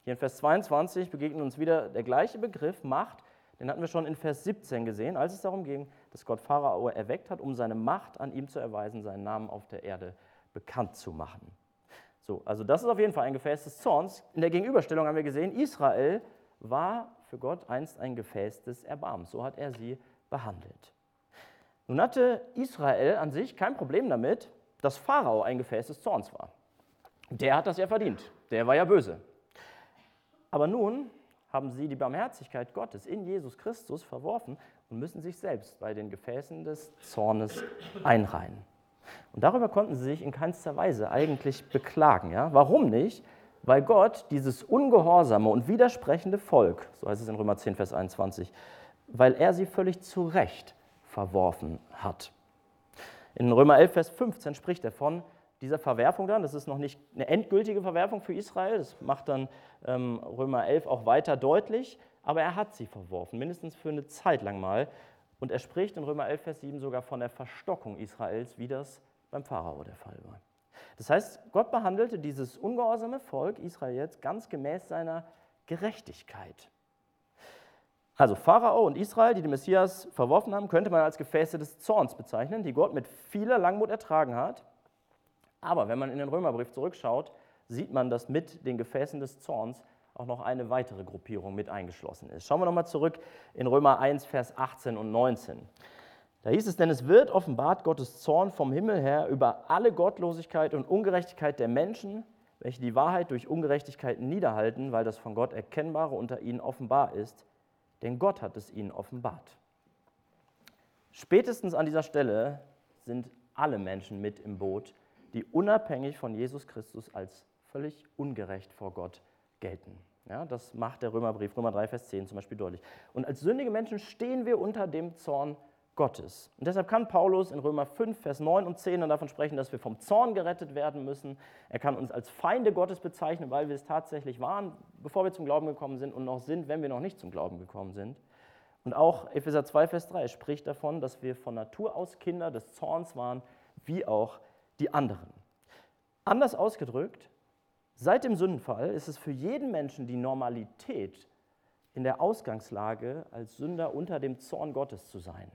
Hier in Vers 22 begegnet uns wieder der gleiche Begriff, Macht. Den hatten wir schon in Vers 17 gesehen, als es darum ging, dass Gott Pharao erweckt hat, um seine Macht an ihm zu erweisen, seinen Namen auf der Erde bekannt zu machen. So, also das ist auf jeden Fall ein Gefäß des Zorns. In der Gegenüberstellung haben wir gesehen, Israel war für Gott einst ein Gefäß des Erbarmens. So hat er sie behandelt. Nun hatte Israel an sich kein Problem damit, dass Pharao ein Gefäß des Zorns war. Der hat das ja verdient. Der war ja böse. Aber nun haben sie die Barmherzigkeit Gottes in Jesus Christus verworfen und müssen sich selbst bei den Gefäßen des Zornes einreihen. Und darüber konnten sie sich in keinster Weise eigentlich beklagen. Ja? Warum nicht? Weil Gott dieses ungehorsame und widersprechende Volk, so heißt es in Römer 10, Vers 21, weil er sie völlig zu Recht verworfen hat. In Römer 11, Vers 15 spricht er von dieser Verwerfung dann. Das ist noch nicht eine endgültige Verwerfung für Israel, das macht dann Römer 11 auch weiter deutlich, aber er hat sie verworfen, mindestens für eine Zeit lang mal. Und er spricht in Römer 11, Vers 7 sogar von der Verstockung Israels, wie das beim Pharao der Fall war. Das heißt, Gott behandelte dieses ungehorsame Volk Israel jetzt ganz gemäß seiner Gerechtigkeit. Also Pharao und Israel, die den Messias verworfen haben, könnte man als Gefäße des Zorns bezeichnen, die Gott mit vieler Langmut ertragen hat. Aber wenn man in den Römerbrief zurückschaut, sieht man, dass mit den Gefäßen des Zorns auch noch eine weitere Gruppierung mit eingeschlossen ist. Schauen wir nochmal zurück in Römer 1, Vers 18 und 19. Da hieß es, denn es wird offenbart Gottes Zorn vom Himmel her über alle Gottlosigkeit und Ungerechtigkeit der Menschen, welche die Wahrheit durch Ungerechtigkeit niederhalten, weil das von Gott Erkennbare unter ihnen offenbar ist, denn Gott hat es ihnen offenbart. Spätestens an dieser Stelle sind alle Menschen mit im Boot, die unabhängig von Jesus Christus als völlig ungerecht vor Gott gelten. Ja, das macht der Römerbrief, Römer 3, Vers 10 zum Beispiel deutlich. Und als sündige Menschen stehen wir unter dem Zorn Gottes. Und deshalb kann Paulus in Römer 5, Vers 9 und 10 dann davon sprechen, dass wir vom Zorn gerettet werden müssen. Er kann uns als Feinde Gottes bezeichnen, weil wir es tatsächlich waren, bevor wir zum Glauben gekommen sind und noch sind, wenn wir noch nicht zum Glauben gekommen sind. Und auch Epheser 2, Vers 3 spricht davon, dass wir von Natur aus Kinder des Zorns waren, wie auch die anderen. Anders ausgedrückt, seit dem Sündenfall ist es für jeden Menschen die Normalität, in der Ausgangslage als Sünder unter dem Zorn Gottes zu sein.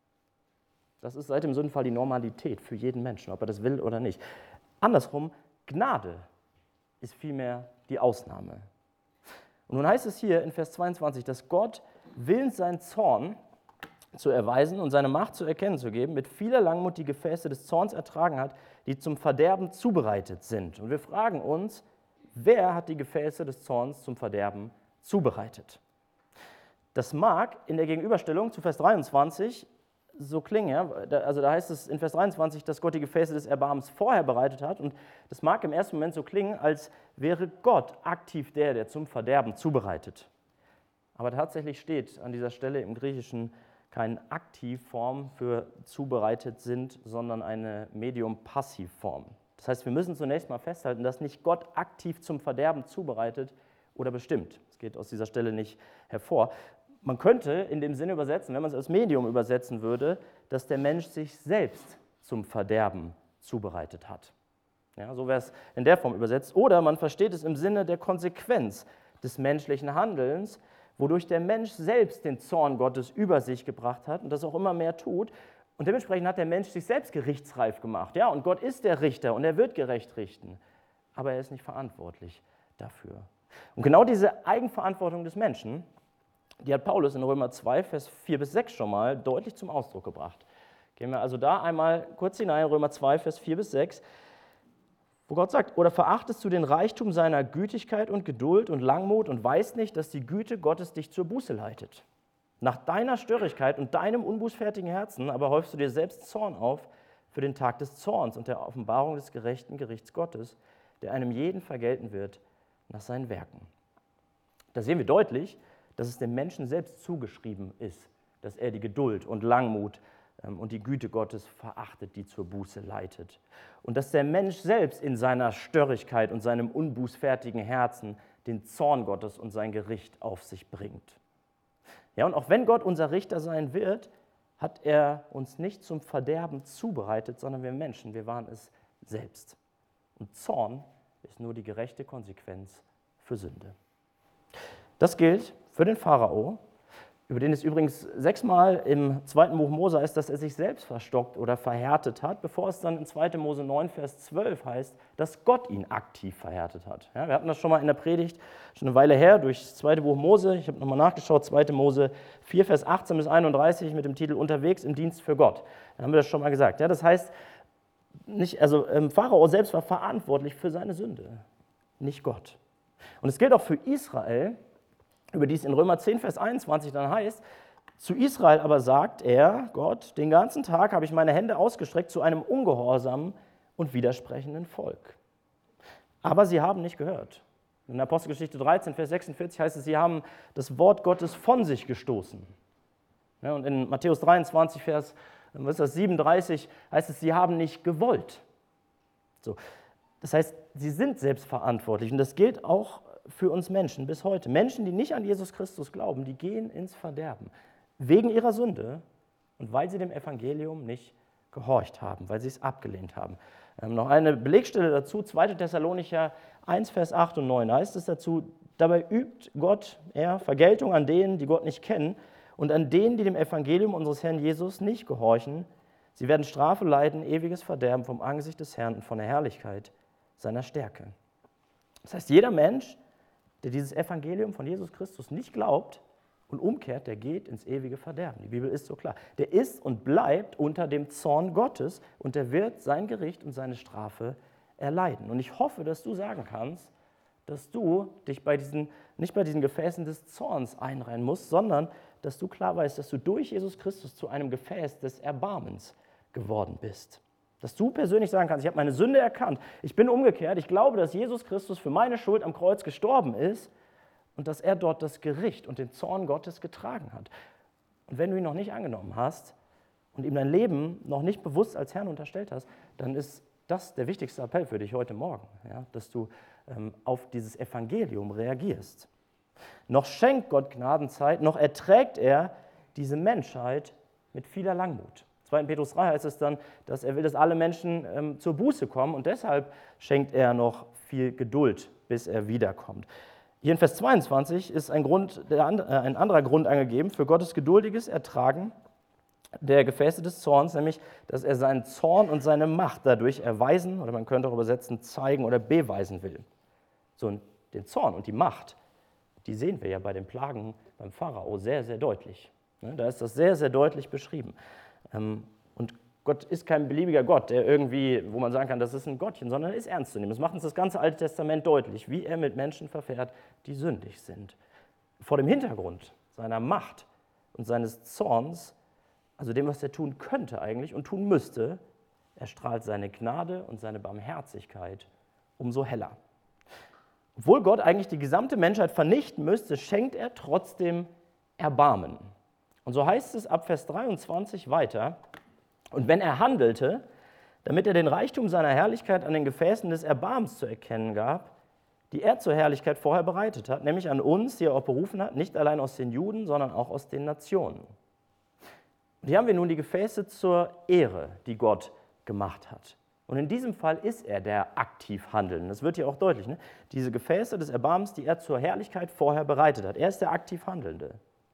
Das ist seit dem Sündenfall die Normalität für jeden Menschen, ob er das will oder nicht. Andersrum, Gnade ist vielmehr die Ausnahme. Und nun heißt es hier in Vers 22, dass Gott willens seinen Zorn zu erweisen und seine Macht zu erkennen zu geben, mit vieler Langmut die Gefäße des Zorns ertragen hat, die zum Verderben zubereitet sind. Und wir fragen uns, wer hat die Gefäße des Zorns zum Verderben zubereitet? Das mag in der Gegenüberstellung zu Vers 23 so klingen, ja? Also da heißt es in Vers 23, dass Gott die Gefäße des Erbarmens vorher bereitet hat, und das mag im ersten Moment so klingen, als wäre Gott aktiv der zum Verderben zubereitet. Aber tatsächlich steht an dieser Stelle im Griechischen keine Aktivform für zubereitet sind, sondern eine Medium-Passivform. Das heißt, wir müssen zunächst mal festhalten, dass nicht Gott aktiv zum Verderben zubereitet oder bestimmt. Das geht aus dieser Stelle nicht hervor. Man könnte in dem Sinne übersetzen, wenn man es als Medium übersetzen würde, dass der Mensch sich selbst zum Verderben zubereitet hat. Ja, so wäre es in der Form übersetzt. Oder man versteht es im Sinne der Konsequenz des menschlichen Handelns, wodurch der Mensch selbst den Zorn Gottes über sich gebracht hat und das auch immer mehr tut. Und dementsprechend hat der Mensch sich selbst gerichtsreif gemacht. Ja, und Gott ist der Richter und er wird gerecht richten. Aber er ist nicht verantwortlich dafür. Und genau diese Eigenverantwortung des Menschen, die hat Paulus in Römer 2, Vers 4 bis 6 schon mal deutlich zum Ausdruck gebracht. Gehen wir also da einmal kurz hinein, Römer 2, Vers 4 bis 6, wo Gott sagt, oder verachtest du den Reichtum seiner Gütigkeit und Geduld und Langmut und weißt nicht, dass die Güte Gottes dich zur Buße leitet? Nach deiner Störrigkeit und deinem unbußfertigen Herzen aber häufst du dir selbst Zorn auf für den Tag des Zorns und der Offenbarung des gerechten Gerichts Gottes, der einem jeden vergelten wird nach seinen Werken. Da sehen wir deutlich, dass es dem Menschen selbst zugeschrieben ist, dass er die Geduld und Langmut und die Güte Gottes verachtet, die zur Buße leitet. Und dass der Mensch selbst in seiner Störrigkeit und seinem unbußfertigen Herzen den Zorn Gottes und sein Gericht auf sich bringt. Ja, und auch wenn Gott unser Richter sein wird, hat er uns nicht zum Verderben zubereitet, sondern wir Menschen, wir waren es selbst. Und Zorn ist nur die gerechte Konsequenz für Sünde. Das gilt für den Pharao, über den es übrigens 6-mal im 2. Buch Mose heißt, dass er sich selbst verstockt oder verhärtet hat, bevor es dann in 2. Mose 9, Vers 12 heißt, dass Gott ihn aktiv verhärtet hat. Ja, wir hatten das schon mal in der Predigt, schon eine Weile her, durch das 2. Buch Mose. Ich habe nochmal nachgeschaut, 2. Mose 4, Vers 18 bis 31 mit dem Titel Unterwegs im Dienst für Gott. Da haben wir das schon mal gesagt. Ja, das heißt, Pharao selbst war verantwortlich für seine Sünde, nicht Gott. Und es gilt auch für Israel, über die es in Römer 10, Vers 21 dann heißt, zu Israel aber sagt er, Gott, den ganzen Tag habe ich meine Hände ausgestreckt zu einem ungehorsamen und widersprechenden Volk. Aber sie haben nicht gehört. In Apostelgeschichte 13, Vers 46 heißt es, sie haben das Wort Gottes von sich gestoßen. Ja, und in Matthäus 23, Vers 37 heißt es, sie haben nicht gewollt. So. Das heißt, sie sind selbstverantwortlich und das gilt auch für uns Menschen bis heute. Menschen, die nicht an Jesus Christus glauben, die gehen ins Verderben wegen ihrer Sünde und weil sie dem Evangelium nicht gehorcht haben, weil sie es abgelehnt haben. Noch eine Belegstelle dazu, 2. Thessalonicher 1, Vers 8 und 9 heißt es dazu, dabei übt Gott Vergeltung an denen, die Gott nicht kennen und an denen, die dem Evangelium unseres Herrn Jesus nicht gehorchen. Sie werden Strafe leiden, ewiges Verderben vom Angesicht des Herrn und von der Herrlichkeit seiner Stärke. Das heißt, jeder Mensch, der dieses Evangelium von Jesus Christus nicht glaubt und umkehrt, der geht ins ewige Verderben. Die Bibel ist so klar. Der ist und bleibt unter dem Zorn Gottes und der wird sein Gericht und seine Strafe erleiden. Und ich hoffe, dass du sagen kannst, dass du dich nicht bei diesen Gefäßen des Zorns einreihen musst, sondern dass du klar weißt, dass du durch Jesus Christus zu einem Gefäß des Erbarmens geworden bist. Dass du persönlich sagen kannst, ich habe meine Sünde erkannt, ich bin umgekehrt, ich glaube, dass Jesus Christus für meine Schuld am Kreuz gestorben ist und dass er dort das Gericht und den Zorn Gottes getragen hat. Und wenn du ihn noch nicht angenommen hast und ihm dein Leben noch nicht bewusst als Herrn unterstellt hast, dann ist das der wichtigste Appell für dich heute Morgen, ja, dass du auf dieses Evangelium reagierst. Noch schenkt Gott Gnadenzeit, noch erträgt er diese Menschheit mit vieler Langmut. 2. Petrus 3 heißt es dann, dass er will, dass alle Menschen zur Buße kommen und deshalb schenkt er noch viel Geduld, bis er wiederkommt. Hier in Vers 22 ist ein anderer Grund angegeben für Gottes geduldiges Ertragen der Gefäße des Zorns, nämlich, dass er seinen Zorn und seine Macht dadurch erweisen, oder man könnte auch übersetzen, zeigen oder beweisen will. So, und den Zorn und die Macht, die sehen wir ja bei den Plagen beim Pharao sehr, sehr deutlich. Da ist das sehr, sehr deutlich beschrieben. Und Gott ist kein beliebiger Gott, der irgendwie, wo man sagen kann, das ist ein Gottchen, sondern er ist ernst zu nehmen. Das macht uns das ganze Alte Testament deutlich, wie er mit Menschen verfährt, die sündig sind. Vor dem Hintergrund seiner Macht und seines Zorns, also dem, was er tun könnte eigentlich und tun müsste, erstrahlt seine Gnade und seine Barmherzigkeit umso heller. Obwohl Gott eigentlich die gesamte Menschheit vernichten müsste, schenkt er trotzdem Erbarmen. Und so heißt es ab Vers 23 weiter, und wenn er handelte, damit er den Reichtum seiner Herrlichkeit an den Gefäßen des Erbarmens zu erkennen gab, die er zur Herrlichkeit vorher bereitet hat, nämlich an uns, die er auch berufen hat, nicht allein aus den Juden, sondern auch aus den Nationen. Und hier haben wir nun die Gefäße zur Ehre, die Gott gemacht hat. Und in diesem Fall ist er der aktiv Handelnde. Das wird hier auch deutlich. Ne? Diese Gefäße des Erbarmens, die er zur Herrlichkeit vorher bereitet hat. Er ist der aktiv Handelnde.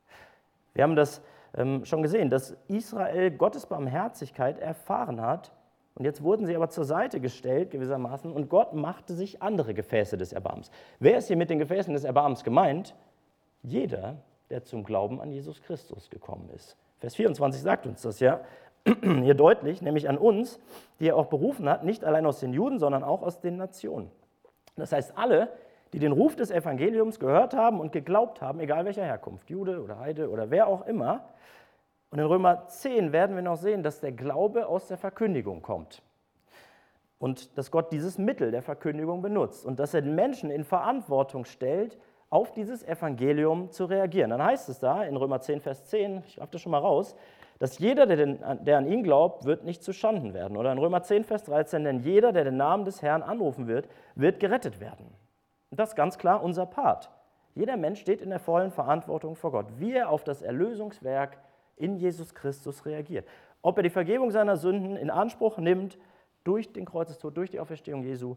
Wir haben das schon gesehen, dass Israel Gottes Barmherzigkeit erfahren hat. Und jetzt wurden sie aber zur Seite gestellt gewissermaßen und Gott machte sich andere Gefäße des Erbarmens. Wer ist hier mit den Gefäßen des Erbarmens gemeint? Jeder, der zum Glauben an Jesus Christus gekommen ist. Vers 24 sagt uns das ja hier deutlich, nämlich an uns, die er auch berufen hat, nicht allein aus den Juden, sondern auch aus den Nationen. Das heißt, alle, die den Ruf des Evangeliums gehört haben und geglaubt haben, egal welcher Herkunft, Jude oder Heide oder wer auch immer. Und in Römer 10 werden wir noch sehen, dass der Glaube aus der Verkündigung kommt und dass Gott dieses Mittel der Verkündigung benutzt und dass er den Menschen in Verantwortung stellt, auf dieses Evangelium zu reagieren. Dann heißt es da in Römer 10, Vers 10, ich greife das schon mal raus, dass jeder, der an ihn glaubt, wird nicht zu Schanden werden. Oder in Römer 10, Vers 13, denn jeder, der den Namen des Herrn anrufen wird, wird gerettet werden. Und das ist ganz klar unser Part. Jeder Mensch steht in der vollen Verantwortung vor Gott, wie er auf das Erlösungswerk in Jesus Christus reagiert. Ob er die Vergebung seiner Sünden in Anspruch nimmt durch den Kreuzestod, durch die Auferstehung Jesu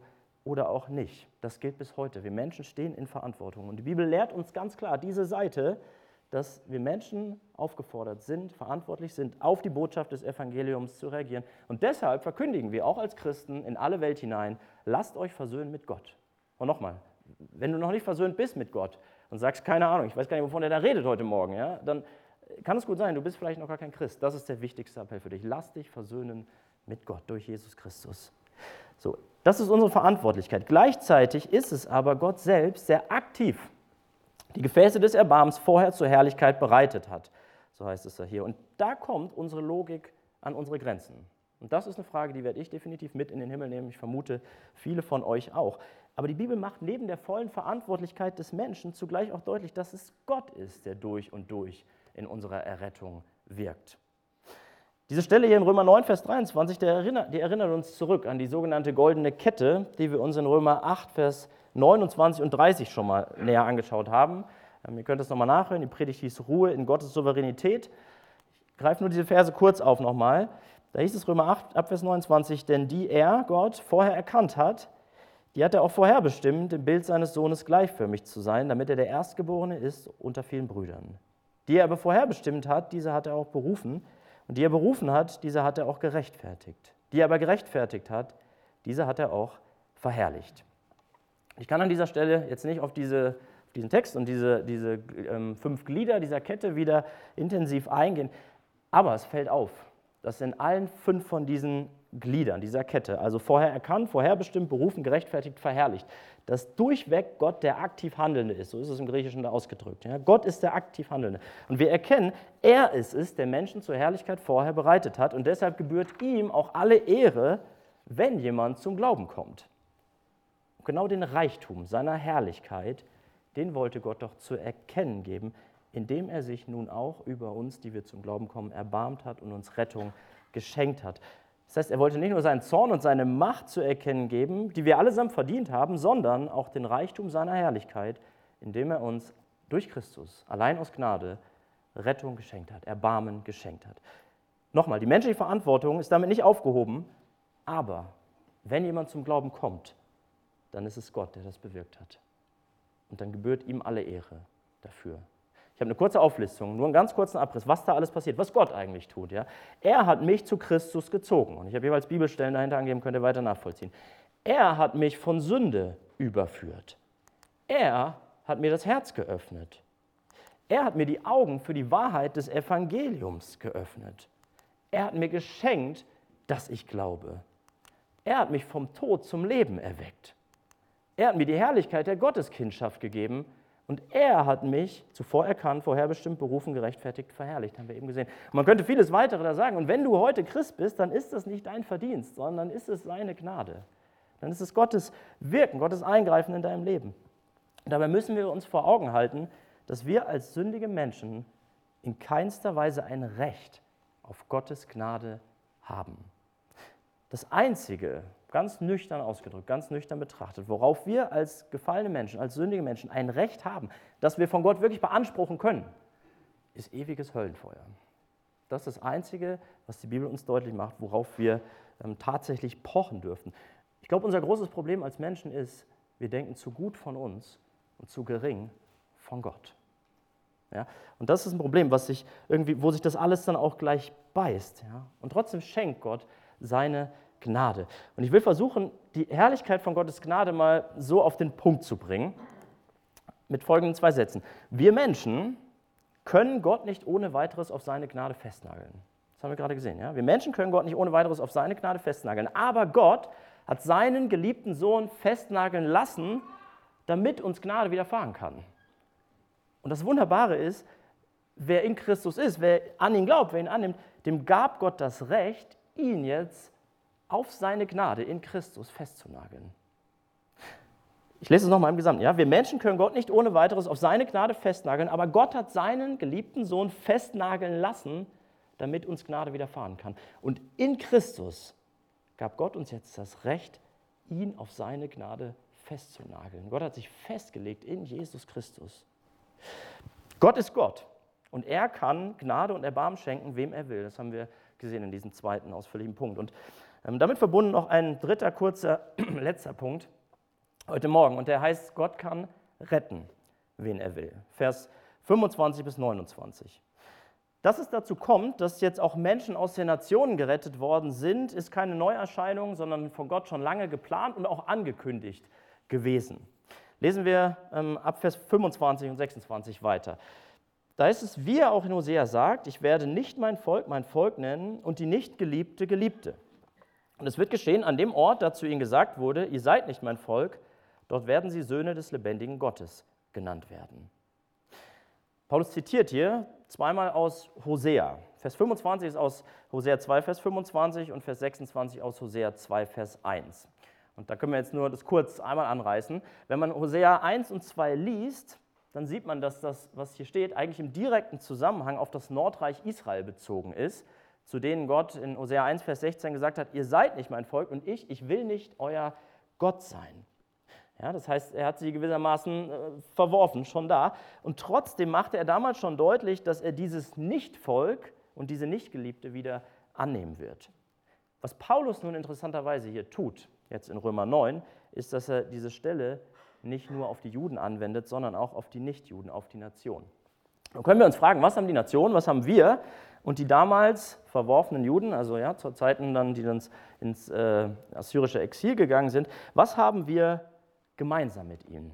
oder auch nicht. Das gilt bis heute. Wir Menschen stehen in Verantwortung. Und die Bibel lehrt uns ganz klar diese Seite, dass wir Menschen aufgefordert sind, verantwortlich sind, auf die Botschaft des Evangeliums zu reagieren. Und deshalb verkündigen wir auch als Christen in alle Welt hinein, lasst euch versöhnen mit Gott. Und nochmal, wenn du noch nicht versöhnt bist mit Gott und sagst, keine Ahnung, ich weiß gar nicht, wovon der da redet heute Morgen, ja, dann kann es gut sein, du bist vielleicht noch gar kein Christ. Das ist der wichtigste Appell für dich. Lass dich versöhnen mit Gott durch Jesus Christus. So, das ist unsere Verantwortlichkeit. Gleichzeitig ist es aber Gott selbst, der aktiv die Gefäße des Erbarmens vorher zur Herrlichkeit bereitet hat. So heißt es ja hier. Und da kommt unsere Logik an unsere Grenzen. Und das ist eine Frage, die werde ich definitiv mit in den Himmel nehmen. Ich vermute, viele von euch auch. Aber die Bibel macht neben der vollen Verantwortlichkeit des Menschen zugleich auch deutlich, dass es Gott ist, der durch und durch in unserer Errettung wirkt. Diese Stelle hier in Römer 9, Vers 23, die erinnert uns zurück an die sogenannte goldene Kette, die wir uns in Römer 8, Vers 29 und 30 schon mal näher angeschaut haben. Ihr könnt es nochmal nachhören, die Predigt hieß Ruhe in Gottes Souveränität. Ich greife nur diese Verse kurz auf nochmal. Da hieß es Römer 8, ab Vers 29, denn die er, Gott, vorher erkannt hat, die hat er auch vorherbestimmt, dem Bild seines Sohnes gleichförmig zu sein, damit er der Erstgeborene ist unter vielen Brüdern. Die er aber vorherbestimmt hat, diese hat er auch berufen. Und die er berufen hat, diese hat er auch gerechtfertigt. Die er aber gerechtfertigt hat, diese hat er auch verherrlicht. Ich kann an dieser Stelle jetzt nicht auf diesen Text und diese 5 Glieder dieser Kette wieder intensiv eingehen, aber es fällt auf, dass in allen 5 von diesen Gliedern dieser Kette, also vorher erkannt, vorherbestimmt, berufen, gerechtfertigt, verherrlicht, dass durchweg Gott der aktiv Handelnde ist. So ist es im Griechischen da ausgedrückt. Ja? Gott ist der aktiv Handelnde. Und wir erkennen, er ist es, der Menschen zur Herrlichkeit vorher bereitet hat. Und deshalb gebührt ihm auch alle Ehre, wenn jemand zum Glauben kommt. Und genau den Reichtum seiner Herrlichkeit, den wollte Gott doch zu erkennen geben, indem er sich nun auch über uns, die wir zum Glauben kommen, erbarmt hat und uns Rettung geschenkt hat. Das heißt, er wollte nicht nur seinen Zorn und seine Macht zu erkennen geben, die wir allesamt verdient haben, sondern auch den Reichtum seiner Herrlichkeit, indem er uns durch Christus, allein aus Gnade, Rettung geschenkt hat, Erbarmen geschenkt hat. Nochmal, die menschliche Verantwortung ist damit nicht aufgehoben, aber wenn jemand zum Glauben kommt, dann ist es Gott, der das bewirkt hat. Und dann gebührt ihm alle Ehre dafür. Ich habe eine kurze Auflistung, nur einen ganz kurzen Abriss, was da alles passiert, was Gott eigentlich tut. Ja? Er hat mich zu Christus gezogen. Und ich habe jeweils Bibelstellen dahinter angegeben, könnt ihr weiter nachvollziehen. Er hat mich von Sünde überführt. Er hat mir das Herz geöffnet. Er hat mir die Augen für die Wahrheit des Evangeliums geöffnet. Er hat mir geschenkt, dass ich glaube. Er hat mich vom Tod zum Leben erweckt. Er hat mir die Herrlichkeit der Gotteskindschaft gegeben. Und er hat mich zuvor erkannt, vorherbestimmt, berufen, gerechtfertigt, verherrlicht, haben wir eben gesehen. Und man könnte vieles weitere da sagen. Und wenn du heute Christ bist, dann ist das nicht dein Verdienst, sondern ist es seine Gnade. Dann ist es Gottes Wirken, Gottes Eingreifen in deinem Leben. Und dabei müssen wir uns vor Augen halten, dass wir als sündige Menschen in keinster Weise ein Recht auf Gottes Gnade haben. Das Einzige, ganz nüchtern ausgedrückt, ganz nüchtern betrachtet, worauf wir als gefallene Menschen, als sündige Menschen ein Recht haben, das wir von Gott wirklich beanspruchen können, ist ewiges Höllenfeuer. Das ist das Einzige, was die Bibel uns deutlich macht, worauf wir tatsächlich pochen dürfen. Ich glaube, unser großes Problem als Menschen ist, wir denken zu gut von uns und zu gering von Gott. Ja? Und das ist ein Problem, wo sich das alles dann auch gleich beißt. Ja? Und trotzdem schenkt Gott seine Gnade. Und ich will versuchen, die Herrlichkeit von Gottes Gnade mal so auf den Punkt zu bringen, mit folgenden 2 Sätzen. Wir Menschen können Gott nicht ohne weiteres auf seine Gnade festnageln. Das haben wir gerade gesehen. Ja? Wir Menschen können Gott nicht ohne weiteres auf seine Gnade festnageln. Aber Gott hat seinen geliebten Sohn festnageln lassen, damit uns Gnade widerfahren kann. Und das Wunderbare ist, wer in Christus ist, wer an ihn glaubt, wer ihn annimmt, dem gab Gott das Recht, ihn jetzt auf seine Gnade in Christus festzunageln. Ich lese es nochmal im Gesamten. Ja? Wir Menschen können Gott nicht ohne weiteres auf seine Gnade festnageln, aber Gott hat seinen geliebten Sohn festnageln lassen, damit uns Gnade widerfahren kann. Und in Christus gab Gott uns jetzt das Recht, ihn auf seine Gnade festzunageln. Gott hat sich festgelegt in Jesus Christus. Gott ist Gott und er kann Gnade und Erbarmen schenken, wem er will. Das haben wir gesehen in diesem 2. ausführlichen Punkt. Und damit verbunden noch ein 3. kurzer, letzter Punkt. heute Morgen. Und der heißt, Gott kann retten, wen er will. Vers 25 bis 29. Dass es dazu kommt, dass jetzt auch Menschen aus den Nationen gerettet worden sind, ist keine Neuerscheinung, sondern von Gott schon lange geplant und auch angekündigt gewesen. Lesen wir ab Vers 25 und 26 weiter. Da ist es, wie er auch in Hosea sagt, ich werde nicht mein Volk nennen und die Nichtgeliebte, Geliebte. Und es wird geschehen an dem Ort, da zu ihnen gesagt wurde, ihr seid nicht mein Volk, dort werden sie Söhne des lebendigen Gottes genannt werden. Paulus zitiert hier zweimal aus Hosea. Vers 25 ist aus Hosea 2, Vers 25 und Vers 26 aus Hosea 2, Vers 1. Und da können wir jetzt nur das kurz einmal anreißen. Wenn man Hosea 1 und 2 liest, dann sieht man, dass das, was hier steht, eigentlich im direkten Zusammenhang auf das Nordreich Israel bezogen ist, zu denen Gott in Hosea 1, Vers 16 gesagt hat, ihr seid nicht mein Volk und ich will nicht euer Gott sein. Ja, das heißt, er hat sie gewissermaßen verworfen, schon da. Und trotzdem machte er damals schon deutlich, dass er dieses Nichtvolk und diese Nichtgeliebte wieder annehmen wird. Was Paulus nun interessanterweise hier tut, jetzt in Römer 9, ist, dass er diese Stelle nicht nur auf die Juden anwendet, sondern auch auf die Nichtjuden, auf die Nation. Nun können wir uns fragen, was haben die Nationen, was haben wir und die damals verworfenen Juden, also ja, zur Zeiten dann, die dann ins assyrische Exil gegangen sind, was haben wir gemeinsam mit ihnen?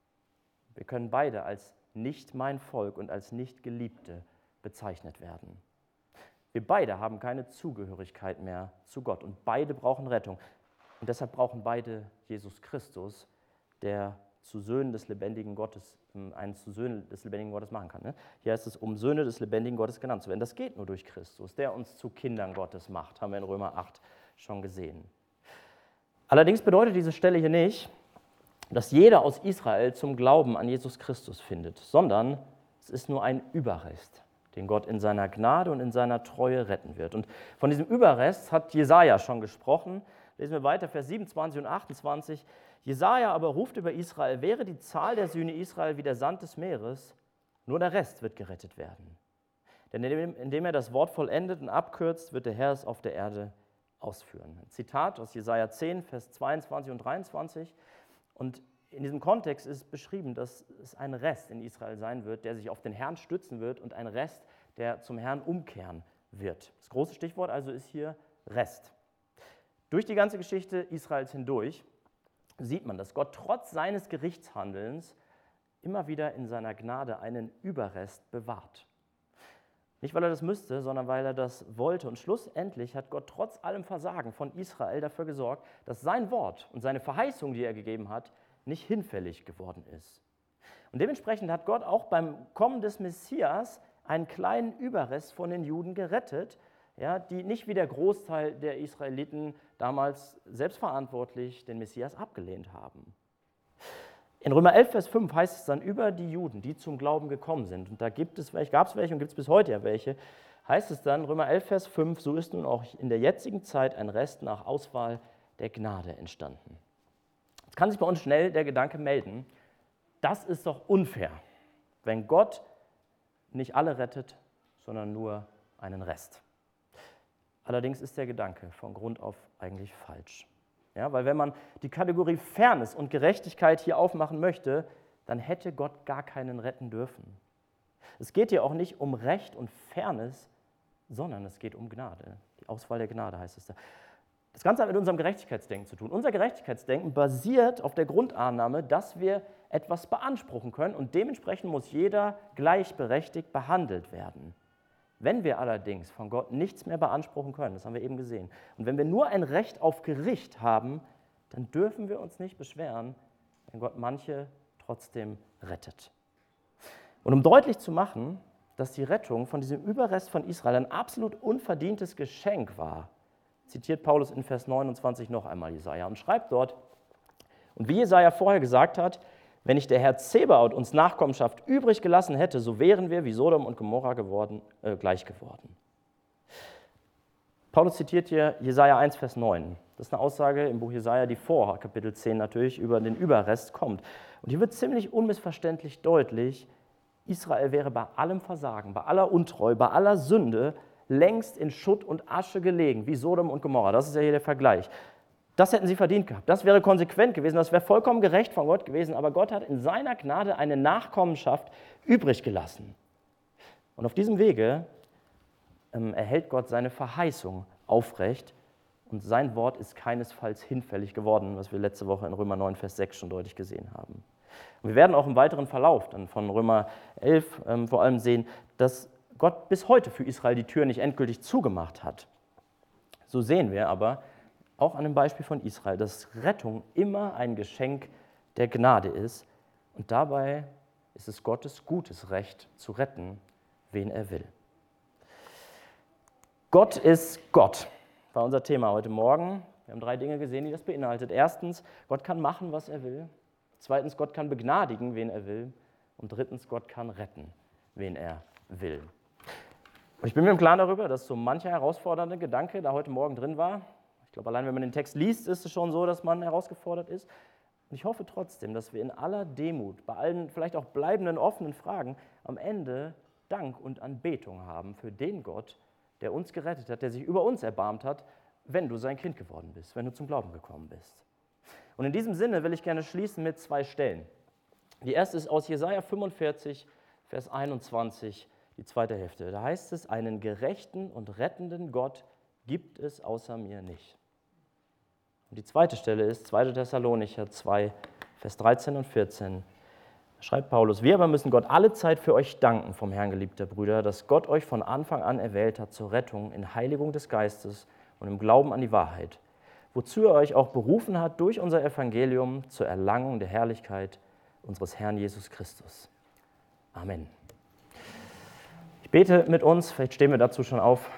Wir können beide als nicht mein Volk und als nicht Geliebte bezeichnet werden. Wir beide haben keine Zugehörigkeit mehr zu Gott und beide brauchen Rettung. Und deshalb brauchen beide Jesus Christus, der zu Söhnen des lebendigen Gottes, einen zu Söhnen des lebendigen Gottes machen kann. Hier heißt es, um Söhne des lebendigen Gottes genannt zu werden. Das geht nur durch Christus, der uns zu Kindern Gottes macht, haben wir in Römer 8 schon gesehen. Allerdings bedeutet diese Stelle hier nicht, dass jeder aus Israel zum Glauben an Jesus Christus findet, sondern es ist nur ein Überrest, den Gott in seiner Gnade und in seiner Treue retten wird. Und von diesem Überrest hat Jesaja schon gesprochen. Lesen wir weiter, Vers 27 und 28. Jesaja aber ruft über Israel, wäre die Zahl der Söhne Israel wie der Sand des Meeres, nur der Rest wird gerettet werden. Denn indem er das Wort vollendet und abkürzt, wird der Herr es auf der Erde ausführen. Ein Zitat aus Jesaja 10, Vers 22 und 23. Und in diesem Kontext ist beschrieben, dass es ein Rest in Israel sein wird, der sich auf den Herrn stützen wird und ein Rest, der zum Herrn umkehren wird. Das große Stichwort also ist hier Rest. Durch die ganze Geschichte Israels hindurch sieht man, dass Gott trotz seines Gerichtshandelns immer wieder in seiner Gnade einen Überrest bewahrt. Nicht, weil er das müsste, sondern weil er das wollte. Und schlussendlich hat Gott trotz allem Versagen von Israel dafür gesorgt, dass sein Wort und seine Verheißung, die er gegeben hat, nicht hinfällig geworden ist. Und dementsprechend hat Gott auch beim Kommen des Messias einen kleinen Überrest von den Juden gerettet, ja, die nicht wie der Großteil der Israeliten damals selbstverantwortlich den Messias abgelehnt haben. In Römer 11, Vers 5 heißt es dann über die Juden, die zum Glauben gekommen sind, und da gab es welche und gibt es bis heute ja welche, heißt es dann, Römer 11, Vers 5, so ist nun auch in der jetzigen Zeit ein Rest nach Auswahl der Gnade entstanden. Jetzt kann sich bei uns schnell der Gedanke melden, das ist doch unfair, wenn Gott nicht alle rettet, sondern nur einen Rest. Allerdings ist der Gedanke von Grund auf eigentlich falsch. Ja, weil wenn man die Kategorie Fairness und Gerechtigkeit hier aufmachen möchte, dann hätte Gott gar keinen retten dürfen. Es geht hier auch nicht um Recht und Fairness, sondern es geht um Gnade. Die Auswahl der Gnade heißt es da. Das Ganze hat mit unserem Gerechtigkeitsdenken zu tun. Unser Gerechtigkeitsdenken basiert auf der Grundannahme, dass wir etwas beanspruchen können und dementsprechend muss jeder gleichberechtigt behandelt werden. Wenn wir allerdings von Gott nichts mehr beanspruchen können, das haben wir eben gesehen, und wenn wir nur ein Recht auf Gericht haben, dann dürfen wir uns nicht beschweren, wenn Gott manche trotzdem rettet. Und um deutlich zu machen, dass die Rettung von diesem Überrest von Israel ein absolut unverdientes Geschenk war, zitiert Paulus in Vers 29 noch einmal Jesaja und schreibt dort, und wie Jesaja vorher gesagt hat, wenn nicht der Herr Zebaoth uns Nachkommenschaft übrig gelassen hätte, so wären wir wie Sodom und Gomorra gleich geworden. Paulus zitiert hier Jesaja 1, Vers 9. Das ist eine Aussage im Buch Jesaja, die vor Kapitel 10 natürlich über den Überrest kommt. Und hier wird ziemlich unmissverständlich deutlich, Israel wäre bei allem Versagen, bei aller Untreu, bei aller Sünde längst in Schutt und Asche gelegen, wie Sodom und Gomorra. Das ist ja hier der Vergleich. Das hätten sie verdient gehabt. Das wäre konsequent gewesen, das wäre vollkommen gerecht von Gott gewesen, aber Gott hat in seiner Gnade eine Nachkommenschaft übrig gelassen. Und auf diesem Wege erhält Gott seine Verheißung aufrecht und sein Wort ist keinesfalls hinfällig geworden, was wir letzte Woche in Römer 9, Vers 6 schon deutlich gesehen haben. Und wir werden auch im weiteren Verlauf dann von Römer 11 vor allem sehen, dass Gott bis heute für Israel die Tür nicht endgültig zugemacht hat. So sehen wir aber auch an dem Beispiel von Israel, dass Rettung immer ein Geschenk der Gnade ist und dabei ist es Gottes gutes Recht zu retten, wen er will. Gott ist Gott, war unser Thema heute Morgen. Wir haben 3 Dinge gesehen, die das beinhaltet. Erstens, Gott kann machen, was er will. Zweitens, Gott kann begnadigen, wen er will. Und drittens, Gott kann retten, wen er will. Und ich bin mir im Klaren darüber, dass so mancher herausfordernde Gedanke da heute Morgen drin war. Ich glaube, allein wenn man den Text liest, ist es schon so, dass man herausgefordert ist. Und ich hoffe trotzdem, dass wir in aller Demut, bei allen vielleicht auch bleibenden offenen Fragen, am Ende Dank und Anbetung haben für den Gott, der uns gerettet hat, der sich über uns erbarmt hat, wenn du sein Kind geworden bist, wenn du zum Glauben gekommen bist. Und in diesem Sinne will ich gerne schließen mit 2 Stellen. Die erste ist aus Jesaja 45, Vers 21, die zweite Hälfte. Da heißt es, einen gerechten und rettenden Gott gibt es außer mir nicht. Und die zweite Stelle ist 2. Thessalonicher 2, Vers 13 und 14. Da schreibt Paulus, wir aber müssen Gott alle Zeit für euch danken, vom Herrn geliebter Brüder, dass Gott euch von Anfang an erwählt hat zur Rettung in Heiligung des Geistes und im Glauben an die Wahrheit, wozu er euch auch berufen hat durch unser Evangelium zur Erlangung der Herrlichkeit unseres Herrn Jesus Christus. Amen. Ich bete mit uns, vielleicht stehen wir dazu schon auf.